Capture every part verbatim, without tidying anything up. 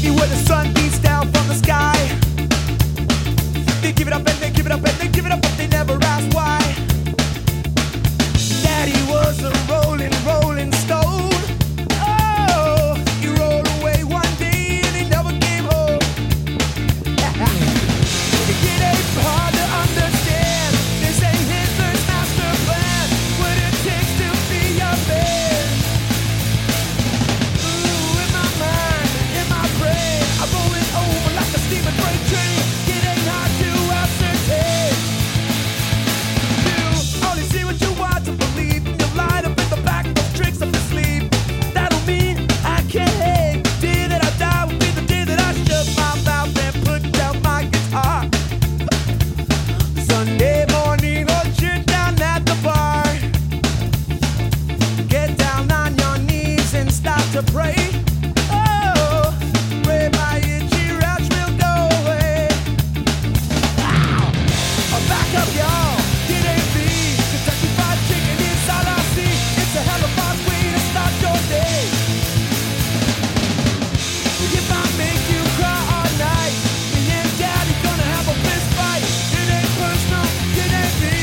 me where the sun beats down from the sky. They give it up and they give it up and they give it up, but they never ask why. Daddy was a rolling, rolling stone. Oh, he rolled away one day and he never came home. It ain't hard to understand. This ain't Hitler's master plan. What it takes to be a man. Ooh, in my mind, in my brain, I'm rolling over like a steaming freight train. It ain't hard to ascertain. You only see what you want to believe. You light up in the back of tricks up your sleeve. That'll mean I can't hate. The day that I die will be the day that I shut my mouth and put down my guitar. Sunday morning, or sit down at the bar. Get down on your knees and start to pray. Oh, pray my itchy rash will go away. Ow! I'm back up, y'all. It ain't me. Kentucky Fried Chicken is all I see. It's a hell of a way to start your day. If I make you cry all night, me and Daddy gonna have a fist fight. It ain't personal, it ain't me.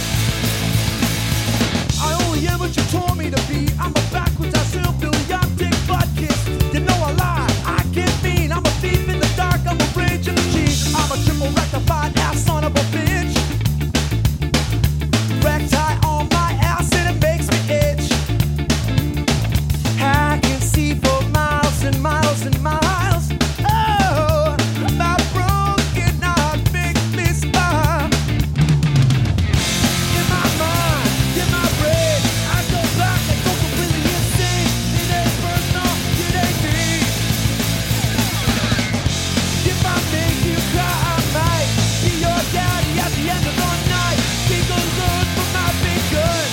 I only am what you told me to be. I'm a backwards, I still feel young, dick butt kiss. You know I lie, I get mean. I'm a thief in the dark, I'm a rage in the cheese. I'm a triple rectified ass son of a bitch. Rectie on my ass and it makes me itch. I can see for miles and miles and miles. Oh, my broken heart makes me smile. In my mind, in my brain, I go back and go completely insane. It ain't personal, it ain't me. If I make you cry, I might be your daddy at the end of the night. We go good for my big gun.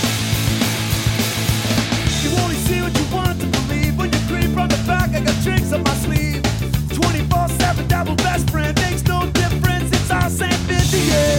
You only see what you want to believe. When you creep from the back, I got tricks up my sleeve. twenty-four seven double best friend. Makes no difference, it's our same fifty, yeah.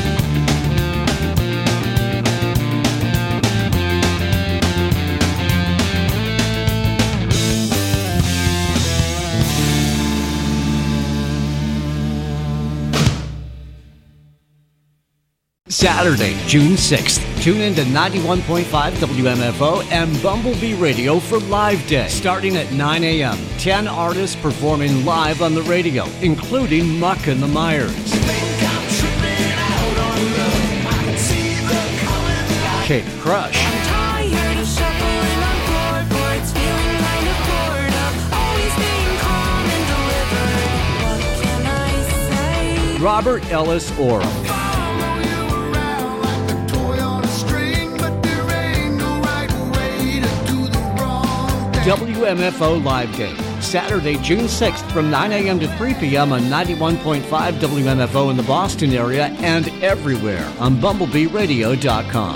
Saturday, June sixth. Tune in to ninety-one point five W M F O and Bumblebee Radio for Live Day. Starting at nine a.m., ten artists performing live on the radio, including Muck and the Myers, Kate Crush, Tired of shuffling on floorboards, feeling kind of bored of always being calm and delivered. What can I say? Robert Ellis Orr, W M F O Live Day, Saturday, June sixth from nine a.m. to three p.m. on ninety-one point five W M F O in the Boston area and everywhere on bumblebee radio dot com.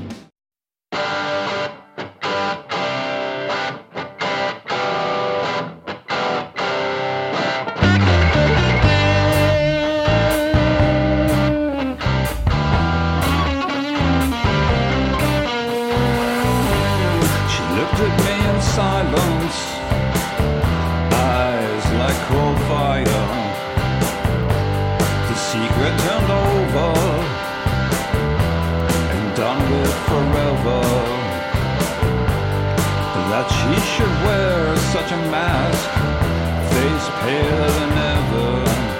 Silence, eyes like cold fire. The secret turned over and done with forever. That she should wear such a mask, face paler than ever.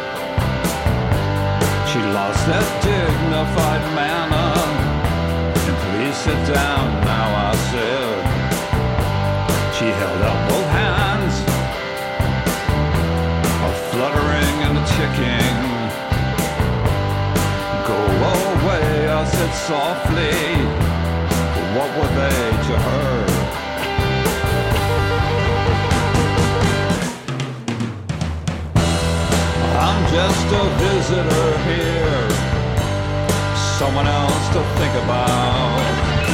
She lost that dignified manner. And please sit down now, I said. She held up both hands, a fluttering and a ticking. Go away, I said softly. What were they to her? I'm just a visitor here, someone else to think about.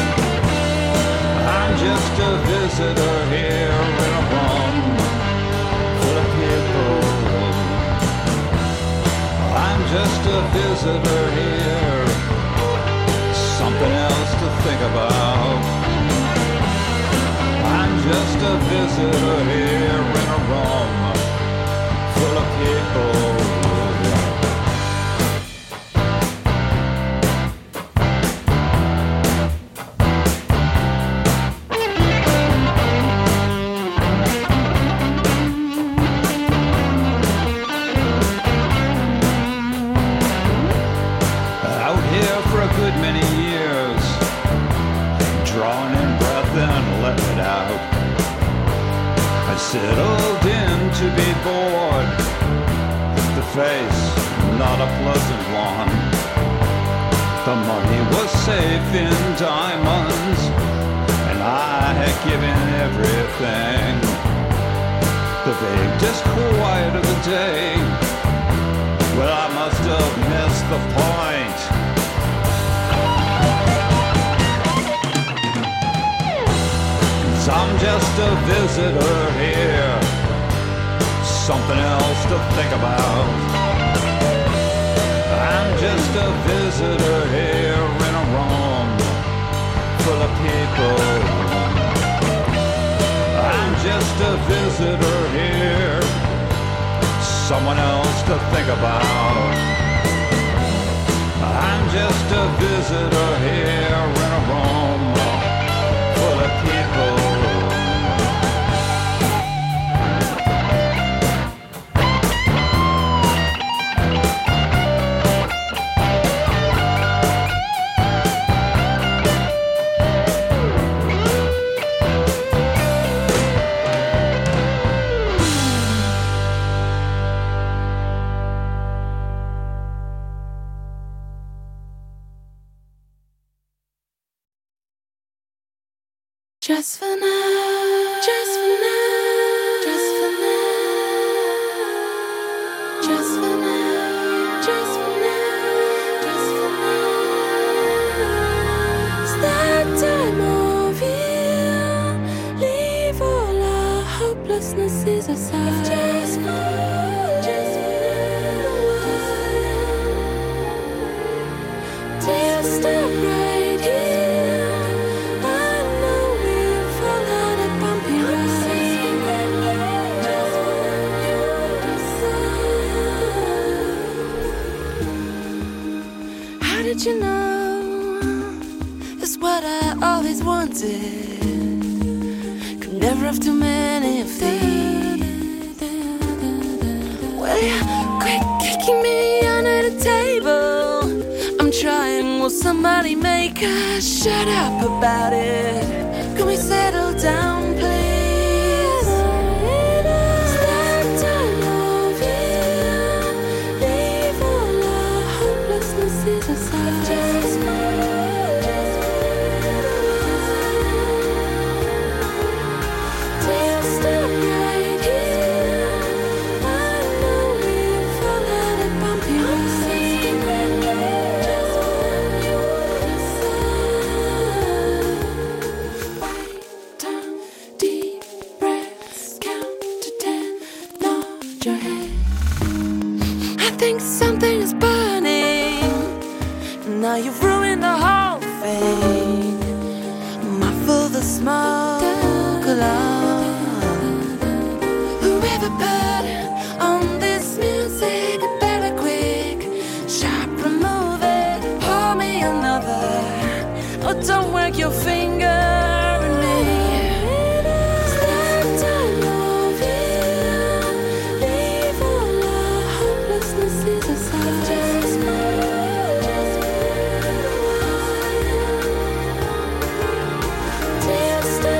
I'm just a visitor here in a room full of people. I'm just a visitor here, something else to think about. I'm just a visitor here in a room people. Out here for a good many years, drawing in breath and let it out. I settled in to be bored, the face not a pleasant one. The money was safe in diamonds, and I had given everything. The vague disquiet of the day, well, I must have missed the point. I'm just a visitor here, something else to think about. I'm just a visitor here in a room full of people. I'm just a visitor here, someone else to think about. I'm just a visitor here in a room full of people. Just for now, just for now, just for now, just for now, just for now, just for now. It's that time of year. Leave all our hopelessnesses aside. Just for now, just for now. Till stop right here. Did you know that's what I always wanted? Could never have too many of these. Well, you quit kicking me under the table. I'm trying, will somebody make us shut up about it? Can we settle down, please? It's that time of year. Leave all our hopelessnesses aside. Just Till stop right here. I know we've all had a bumpy road. Just when you decide. Wait, down, deep breaths, count to ten, nod your head. I think something is burning. Now you've ruined the whole thing. Muffle the smoke alarm. Whoever put on this music, better quick, sharp, remove it. Pour me another. Oh, don't work your finger at me. It's that time of year. Leave all our hopelessnesses aside. Just Till stop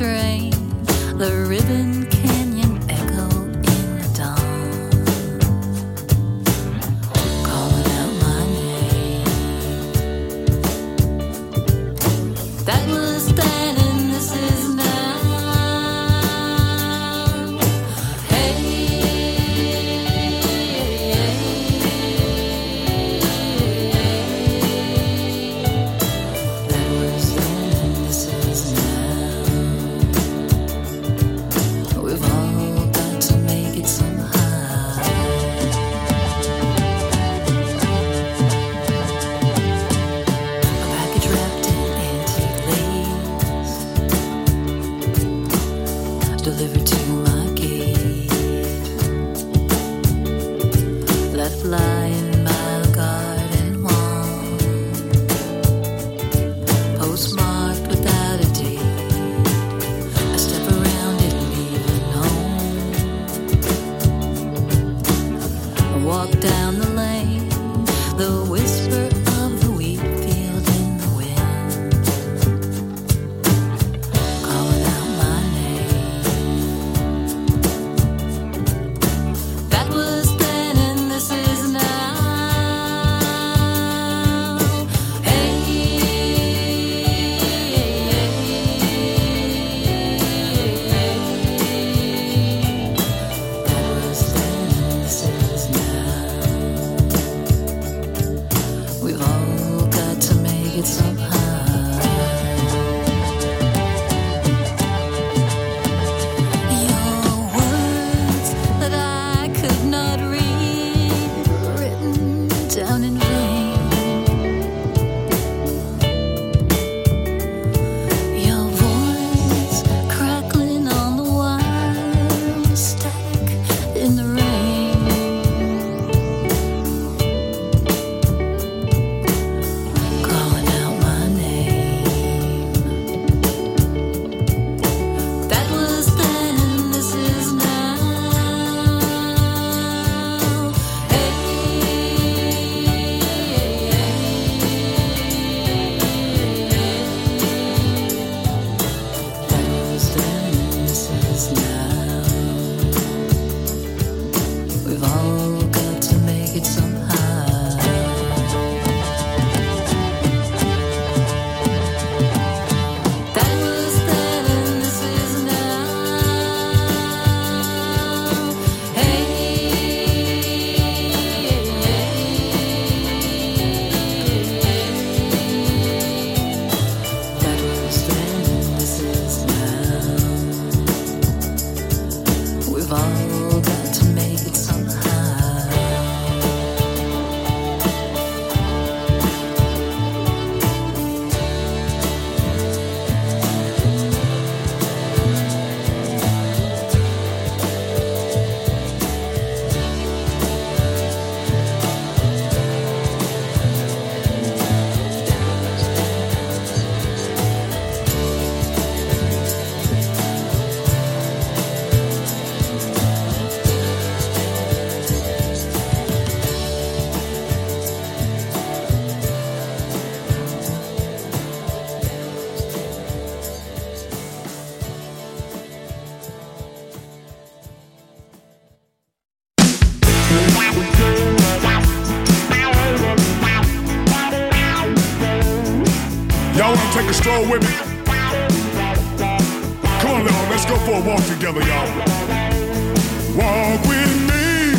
train, the ribbon canyon echo in the dawn, calling out my name. That was then and this is now. Hey, that was then and this is now. We've all got to make it somehow. A package wrapped in antique lace, delivered to my gate, left lying by the garden wall, postmarked without a date. I step around it and leave it home. I walk down the lane, the whisper of the wheat field in the wind, calling out my name. That was then and this is now. Hey, that was then and this is now. We've all got to make it somehow. Your words that I could not read, written down in vain. Your voice crackling on the wire, static in the rain, calling out my name. That was then and this is now. Hey, that was then and this is now. We've all got to make it somehow. That was then and this is now. Hey, that was then and this is now. We've all got to make it somehow. Y'all wanna take a stroll with me? Come on, y'all, let's go for a walk together, y'all. Walk with me.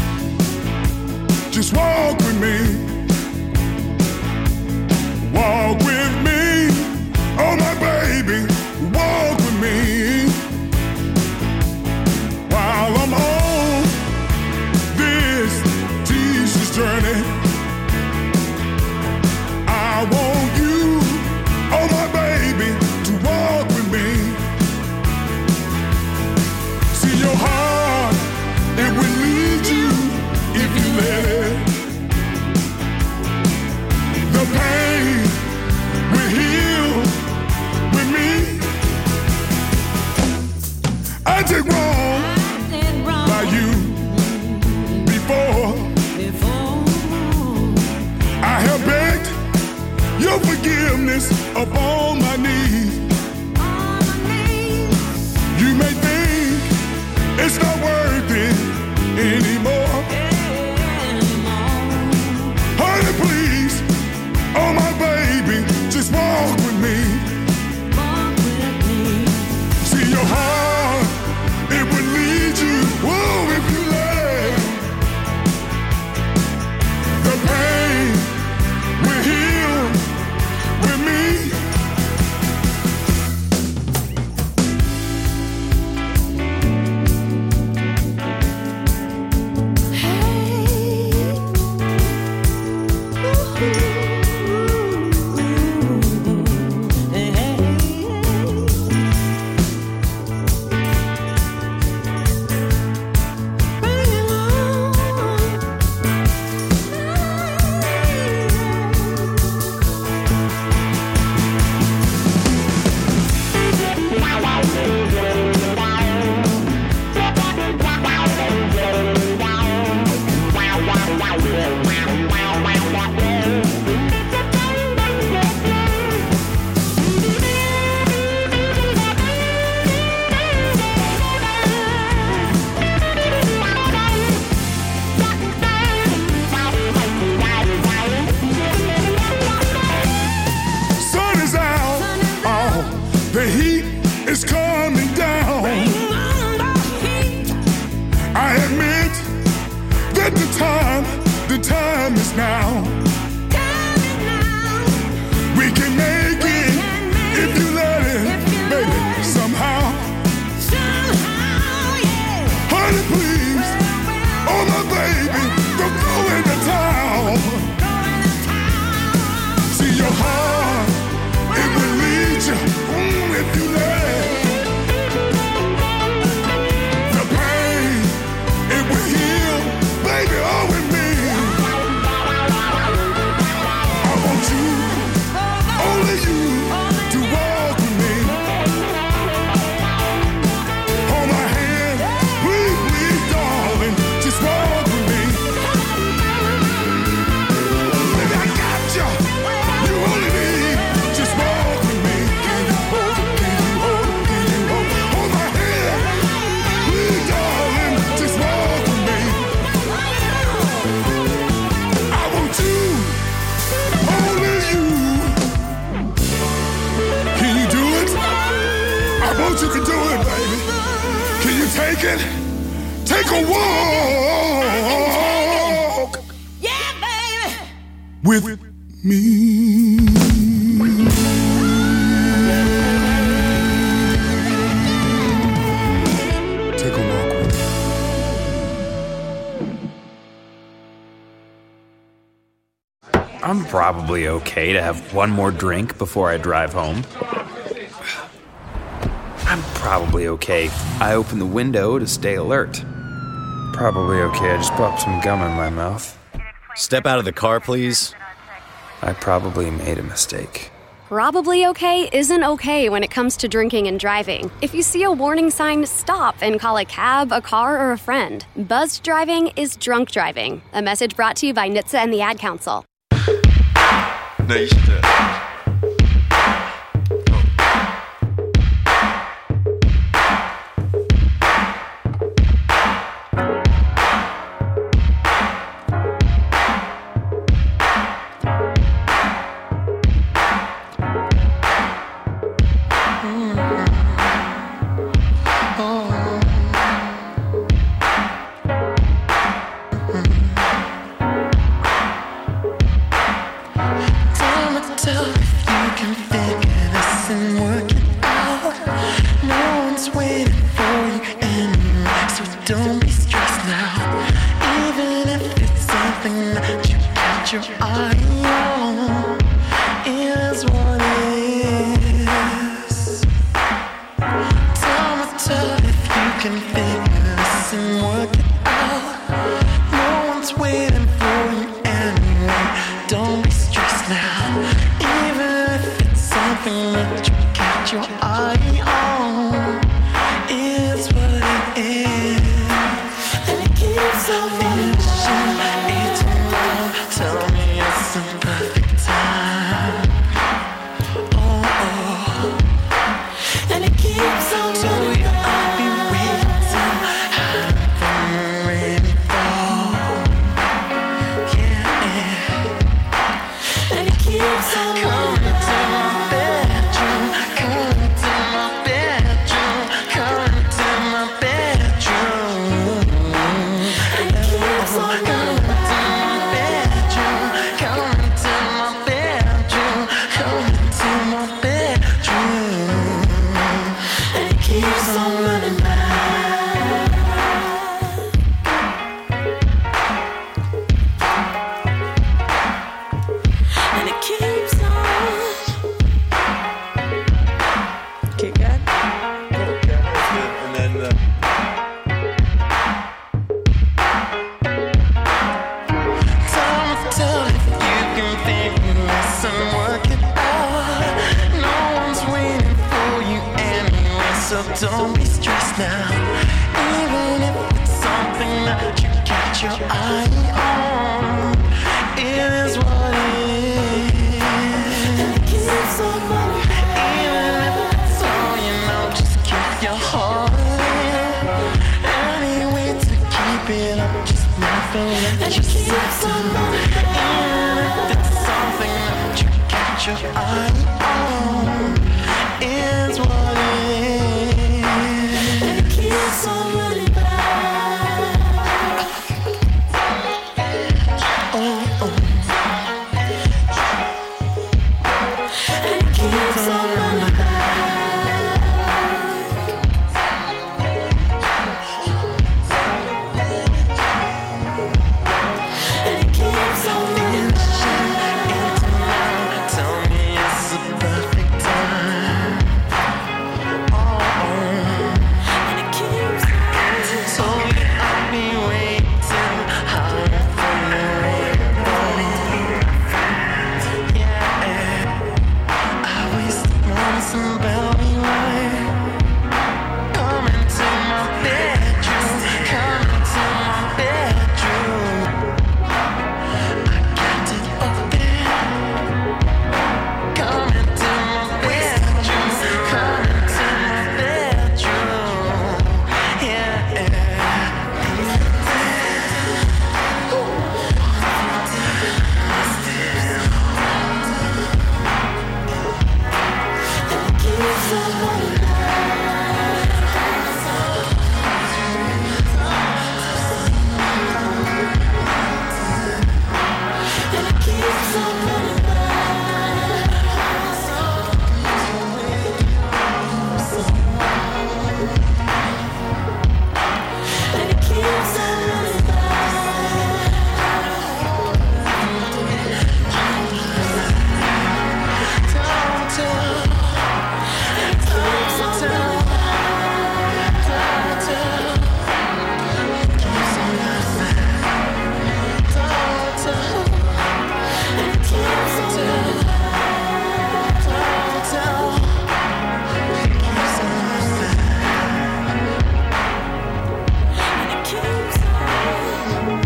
Just walk with me. Walk with me. Oh, my baby, walk with me. While I'm on this Jesus journey, I want you, oh my baby, to walk with me. See your heart, it will lead you if you let it. The pain will heal with me. I did wrong by you before. I have begged your forgiveness upon my knees. it's not worth it anymore. Honey, please, oh my baby, just walk with me. See your heart, it will lead you, whoa, if you let it. The pain will heal with me. Sun is out, oh, the heat is coming down. I admit that the time, the time is now. We can make it if you let it, baby, somehow. Honey, please, oh my baby, don't go into town. See your heart, it will lead you, mm, if you let it. The pain, it will heal, baby, all with me. I want you, only you, to walk with me. Hold my hand, please, please, darling, just walk with me. Baby, I got you. You only need, just walk with me. Can you hold, can you hold, can you hold? Hold my hand, please, darling, just walk with me. I want you, only you. Can you do it? I want you to do it, baby. Can you take it? Take a walk. Yeah, baby. With me. Take a walk with me. I'm probably okay to have one more drink before I drive home. I'm probably okay. I open the window to stay alert. Probably okay. I just popped some gum in my mouth. Step out of the car, please. I probably made a mistake. Probably okay isn't okay when it comes to drinking and driving. If you see a warning sign, stop and call a cab, a car, or a friend. Buzzed driving is drunk driving. A message brought to you by N H T S A and the Ad Council. Nej, işte. Your eye on is what it is. Tell me, tell if you can figure this and work it out. No one's waiting for you anyway. Don't be stressed now. Even if it's something that you got your eye on, is what it is. And it keeps on finishing. It's wrong. Tell me it's the perfect time. Oh, oh. And it keeps on running. I'll be waiting. Don't be stressed now. Even if it's something that you got your eye on, it is what it is. And it keeps on running. Even if it's all you know, just keep your heart. Any way to keep it up, just never let yourself down. Even if it's something that you got your eye on, it's what it is. And it keeps on running back. Oh, oh. And it keeps on running back. And it keeps on running back. Tell me it's the perfect time. Oh, oh. And it keeps on. So I'll be waiting hard for everybody. Yeah, I wasted months and barely lied. Come into my bedroom, come into my bedroom. I got it open. Come into my bedroom, come into my bedroom. Yeah. And it keeps on running back. And it keeps on running back. And it keeps on running back. Don't tell. And it keeps on running back. Don't tell. Keeps on running back. Don't tell. And it keeps on running back. Don't tell. Keeps on running back. And it keeps on.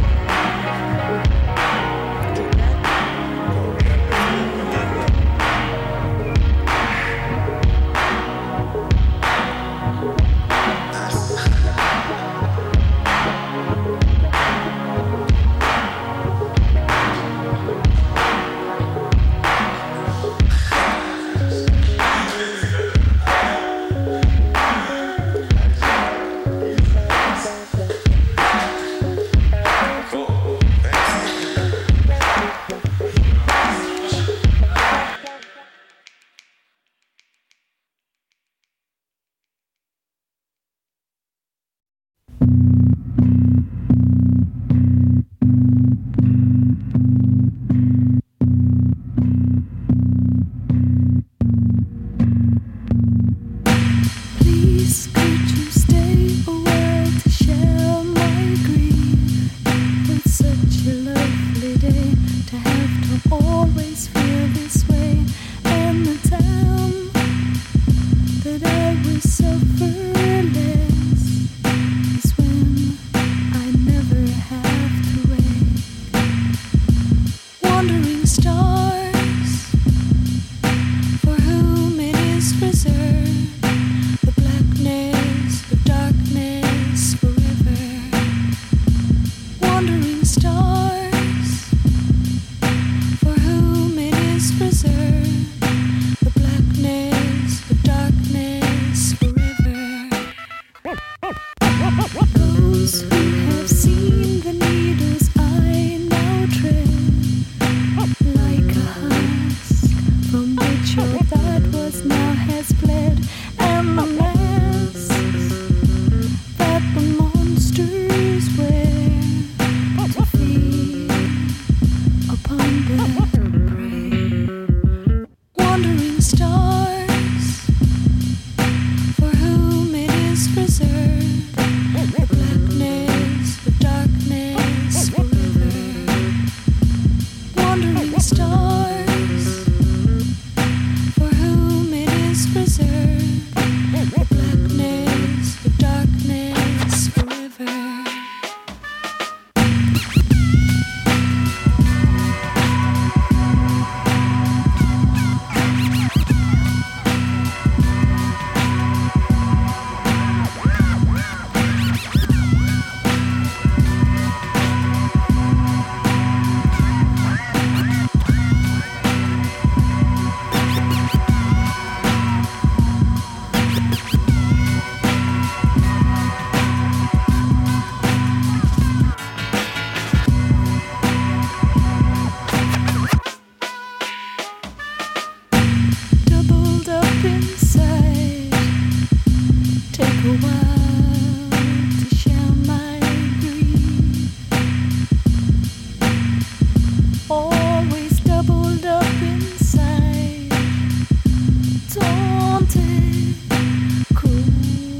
Please could you stay a while to share my grief? It's such a lovely day to have to always feel this way. And the time that I will suffer less is when I never have to wait. Wandering stars, for whom it is reserved, the blackness, the darkness forever. Wandering stars, for whom it is reserved, the blackness, the darkness forever. Those who have seen the needles I now tread, like a husk from which your thought was now has fled, and the masks that the monsters wear to feed upon their prey. Wandering stars, for whom it is reserved, the blackness, the darkness forever. Wandering stars, for whom it is reserved, the blackness. up inside. Take a while to share my grief. Always doubled up inside. Daunted, cruel.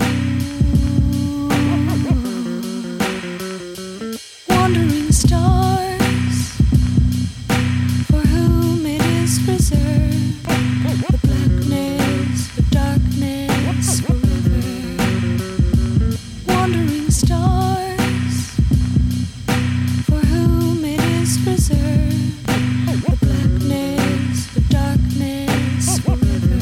Wandering stars, for whom it is reserved. The blackness, the darkness forever. Wandering stars, for whom it is reserved. The blackness, the darkness forever.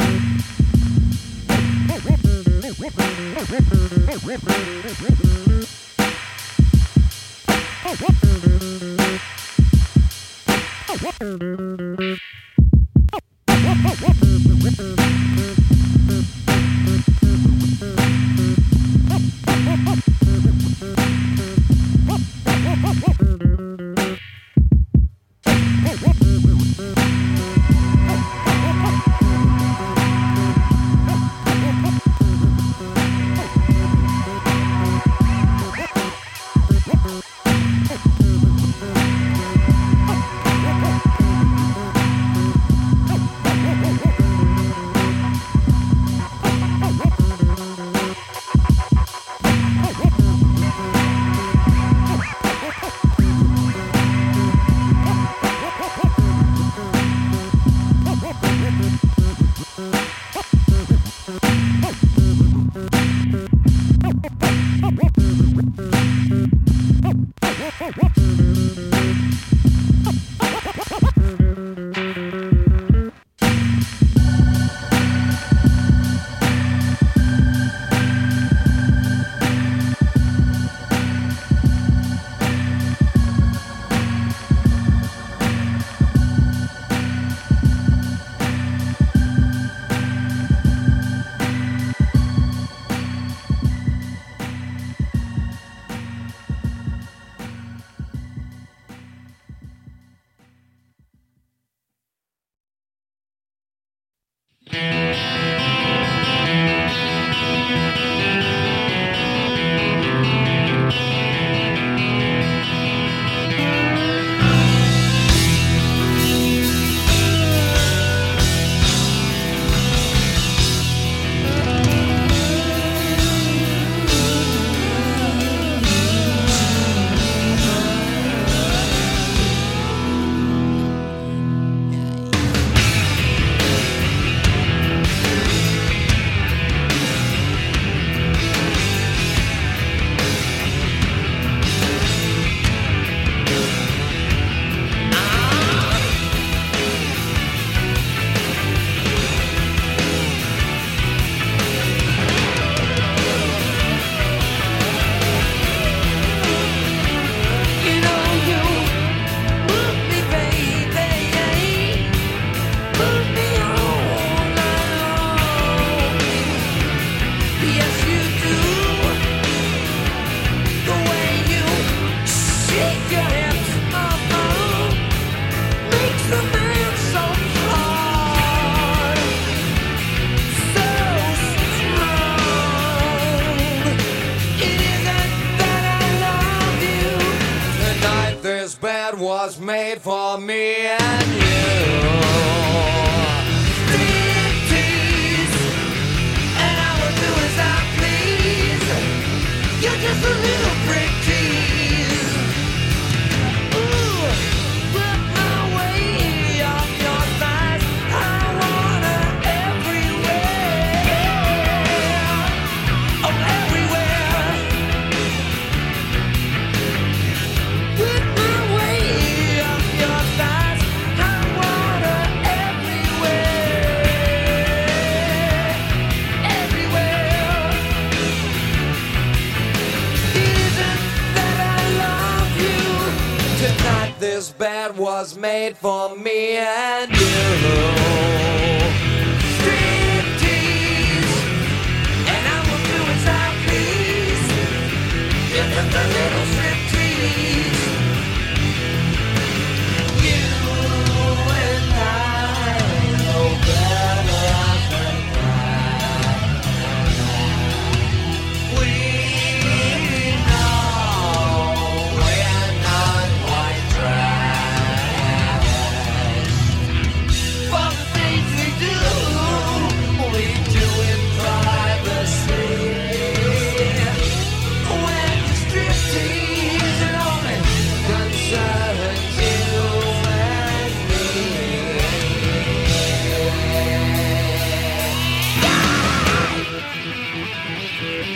Was made for me and you. Striptease, and I will do as I please. You're just a little prick tease. Ooh, put my way off your thighs. I wanna everywhere. Oh, everywhere. Put my way off your thighs. I wanna everywhere. Everywhere. Isn't that I love you? Tonight this bed was made for me and you. Striptease, and I will do as I please. You're just a little striptease. You and I know better than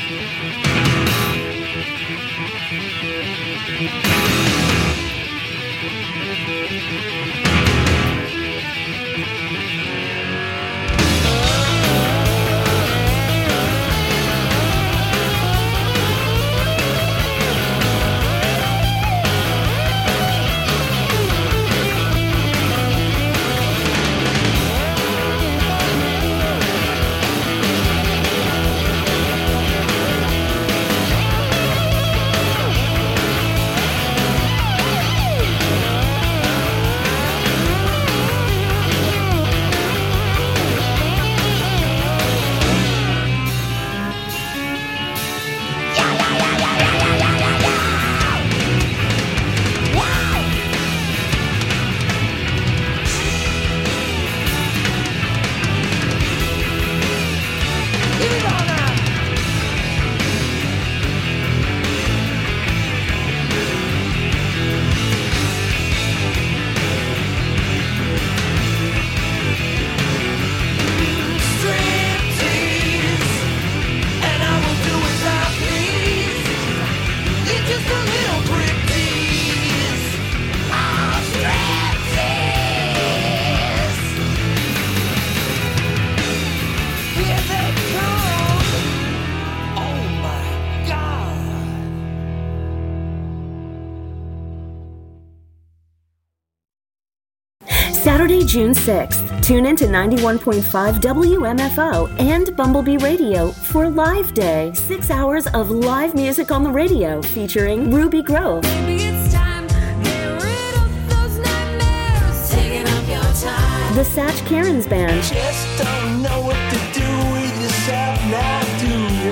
Saturday, June sixth. Tune in to ninety-one point five W M F O and Bumblebee Radio for Live Day. Six hours of live music on the radio featuring Ruby Grove, Maybe it's time to get rid of those nightmares, taking up your time. the Satch Karen's Band, Just don't know what to do with yourself now, do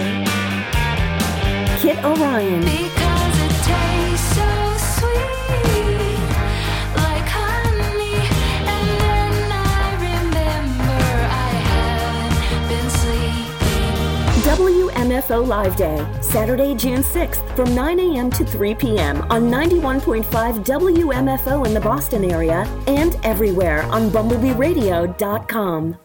you? Kit Orion, Because it tastes so sweet, like honey. And then I remember I haven't been sleeping. W M F O Live Day, Saturday, June sixth from nine a.m. to three p.m. on ninety-one point five W M F O in the Boston area and everywhere on bumblebee radio dot com.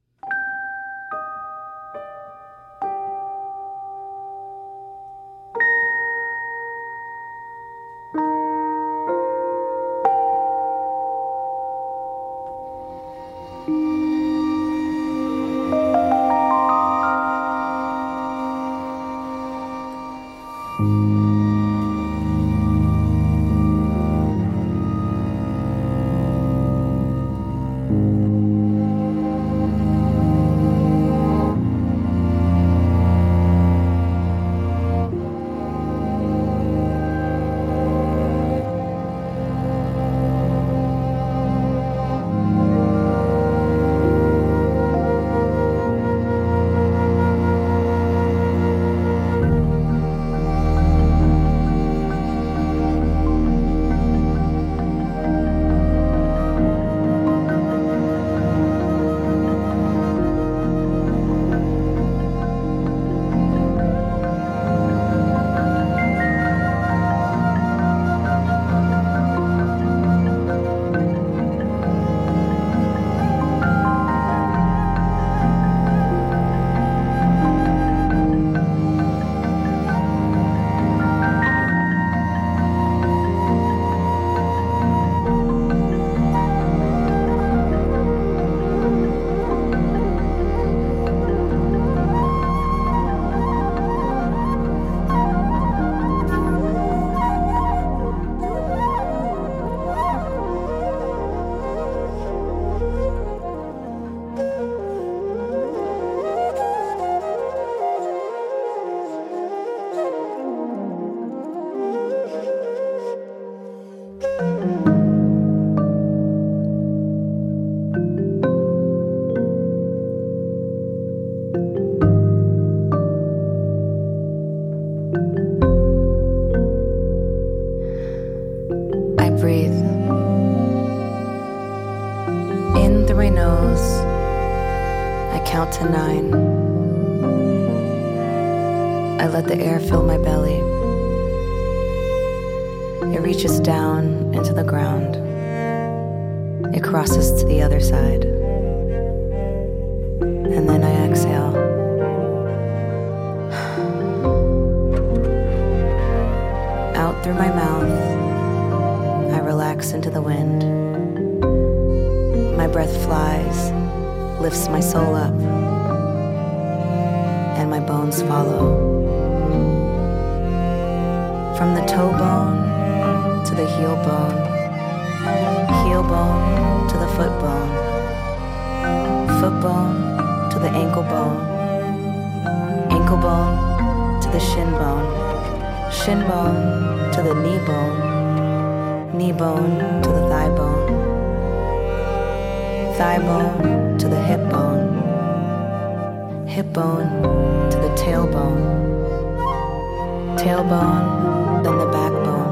count to nine. I let the air fill my belly. It reaches down into the ground. It crosses to the other side. And then I exhale. lifts my soul up, and my bones follow. From the toe bone to the heel bone, heel bone to the foot bone, foot bone to the ankle bone, ankle bone to the shin bone, shin bone to the knee bone, knee bone to the thigh bone, thigh bone to the hip bone, hip bone to the tailbone, tailbone, then the backbone,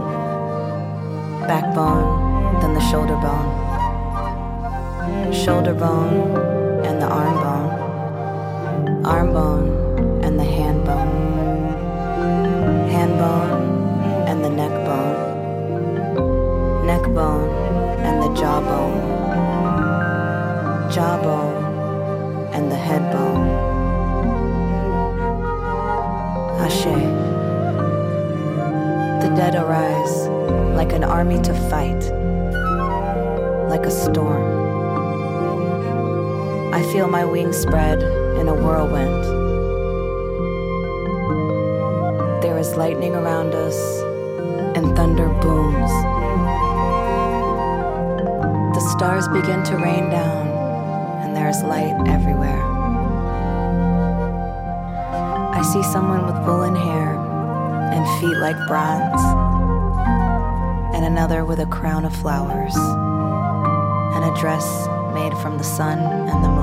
backbone, then the shoulder bone, shoulder bone, and the arm bone, arm bone, and the hand bone, hand bone, and the neck bone, neck bone, and the jaw bone, jaw bone, and the head bone. Ashe. The dead arise like an army to fight, like a storm. I feel my wings spread in a whirlwind. There is lightning around us and thunder booms. The stars begin to rain down and there is light everywhere. I see someone with woolen hair and feet like bronze, and another with a crown of flowers, and a dress made from the sun and the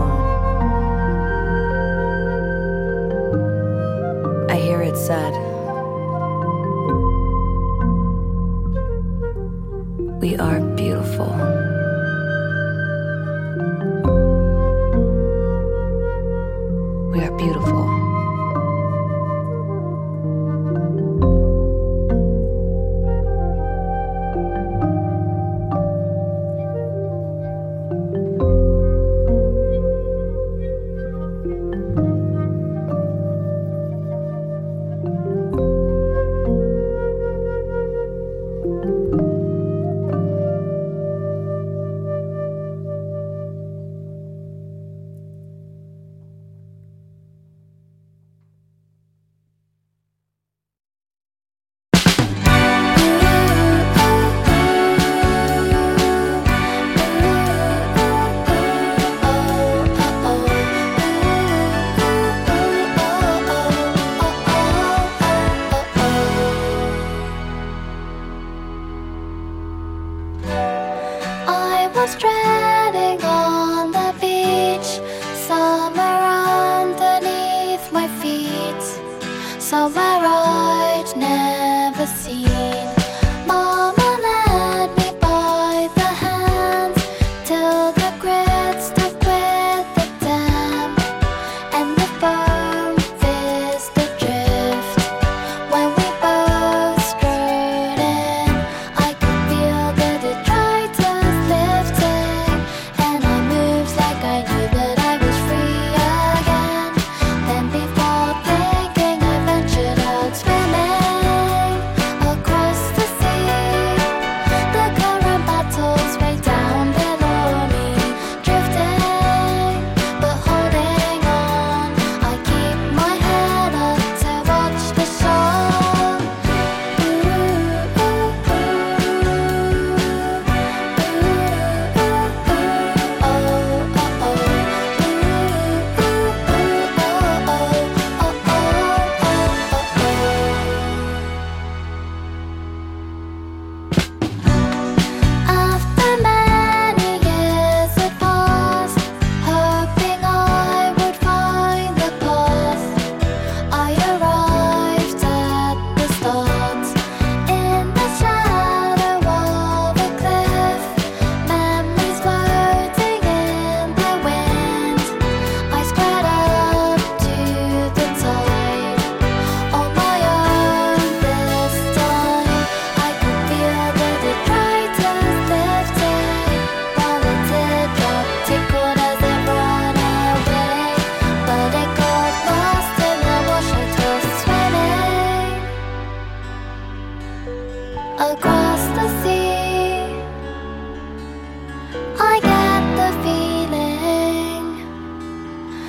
moon. I hear it said, "We are beautiful." We are beautiful.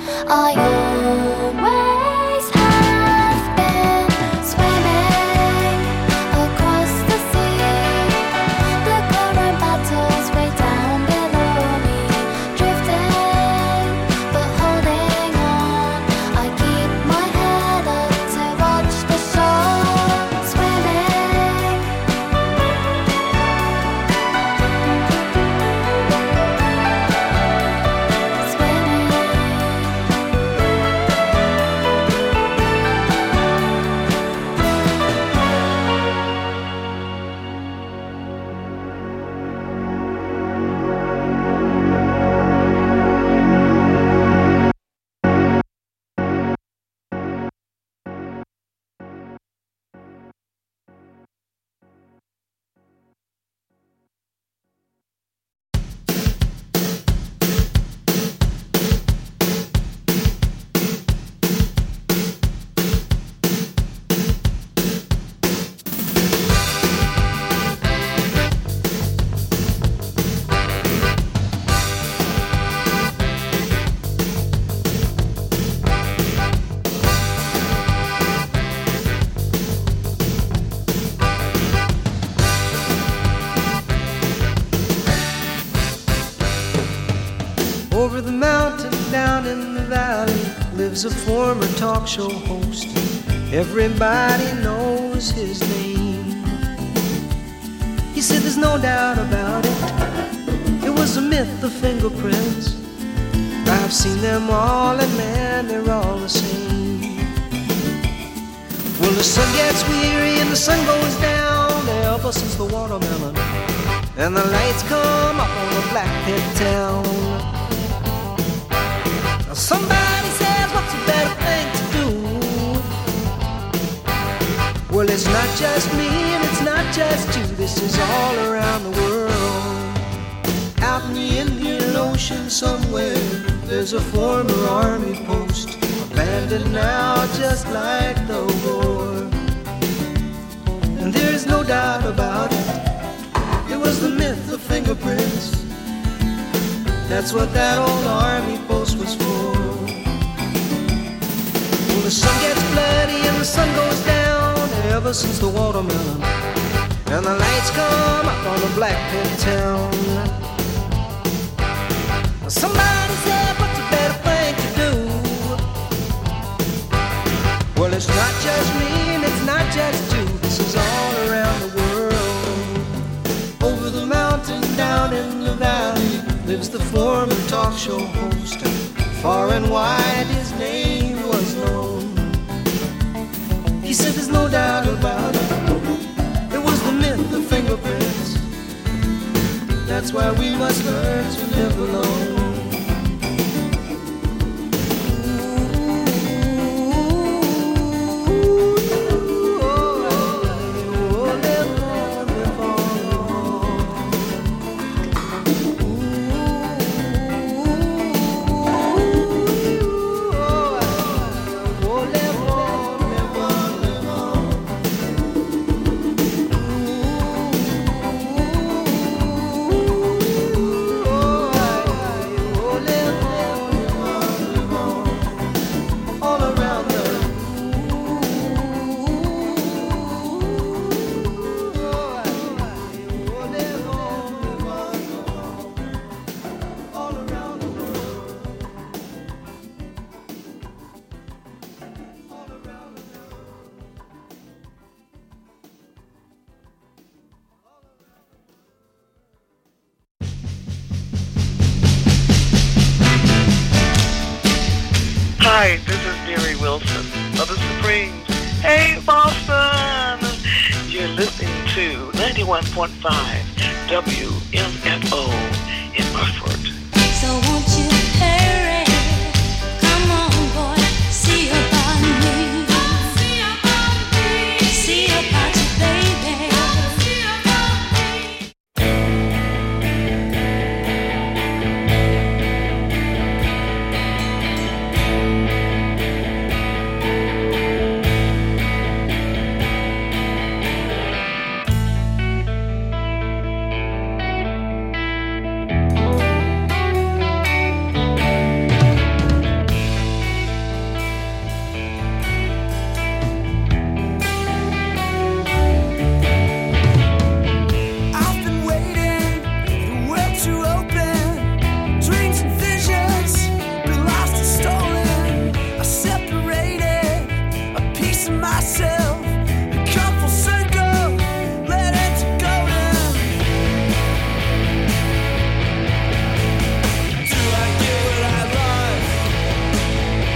I always have been swimming across the sea. The current battles way down below me, drifting but holding on. I keep my head up to watch the shore. Swimming, Over the mountain, down in the valley, lives a former talk show host. Everybody knows his name. He said there's no doubt about it, it was a myth, the fingerprints. I've seen them all, and man, they're all the same. Well, the sun gets weary and the sun goes down ever since the watermelon, and the lights come up on the black pit town. Now somebody says, what's a better thing to do? Well, it's not just me and it's not just you. This is all around the world. Out in the Indian Ocean somewhere, there's a former army post, abandoned now just like the war. And there's no doubt about it, it was the myth of fingerprints. That's what that old army post was for. Well, the sun gets bloody and the sun goes down ever since the watermelon, and the lights come up on the black pit town. Somebody said, what's a better thing to do? Well, it's not just me and it's not just you. This is all around the world. Over the mountain, down in the valley, lives the former talk show host. Far and wide his name was known. He said there's no doubt about it, it was the myth of fingerprints. That's why we must learn to live alone. Hi, this is Mary Wilson of the Supremes. Hey, Boston! You're listening to ninety-one point five W M F O in Hartford. So won't you